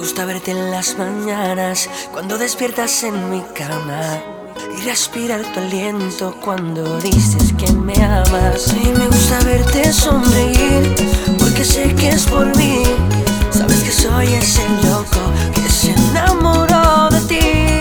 gusta verte en las mañanas cuando despiertas en mi cama y respirar tu aliento cuando dices que me amas. Y me gusta verte sonreír porque sé que es por mí. Sabes que soy ese loco que se enamoró de ti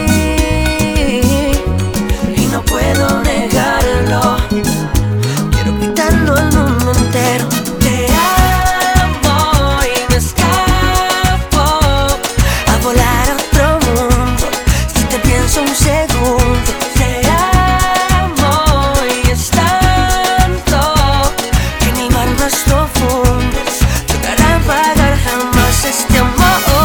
y no puedo negarlo. Quiero gritarlo al mundo entero. Te amo y me escapo a volar a otro mundo si te pienso un segundo. Te amo y es tanto que en el mar más profundo logrará apagar jamás este amor.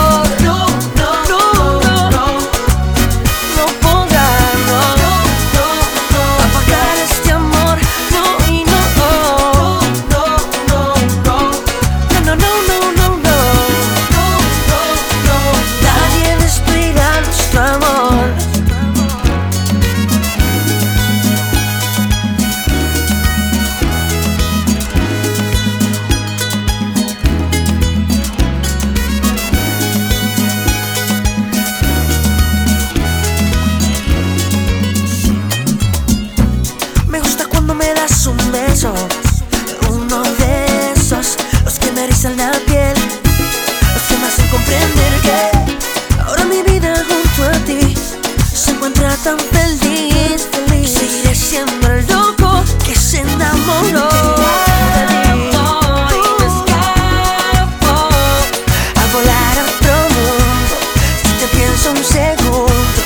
Un beso, uno de esos, los que me erizan la piel, los que me hacen comprender que ahora mi vida junto a ti se encuentra tan feliz, y seguiré siendo el loco que se enamoró de ti. Y me escapo a volar a otro mundo si te pienso un segundo.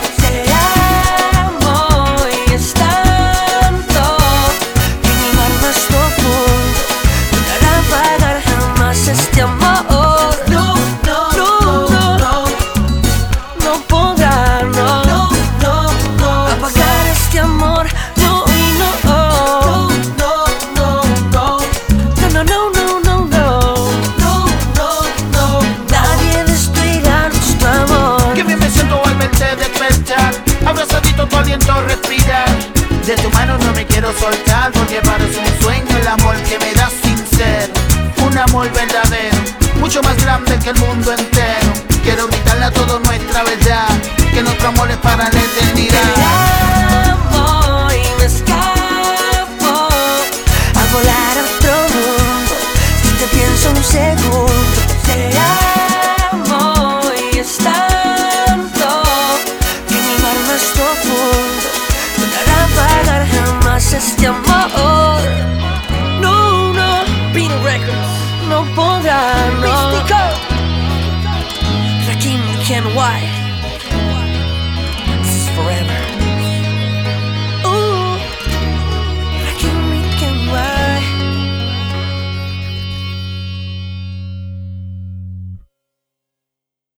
Este amor no podrá apagar este amor. No. Nadie destruirá nuestro amor. Qué bien me siento al verte despertar, abrazadito tu aliento respirar. De tu mano no me quiero soltar, porque parece un sueño el amor que me das sincero. Un amor verdadero, mucho más grande que el mundo entero. Quiero gritarle a toda nuestra verdad, que nuestro amor es para la eternidad. Te amo y me escapo a volar a otro mundo si te pienso un segundo. Te amo y es tanto que en el mar más profundo logrará apagar jamás este amor. No podrán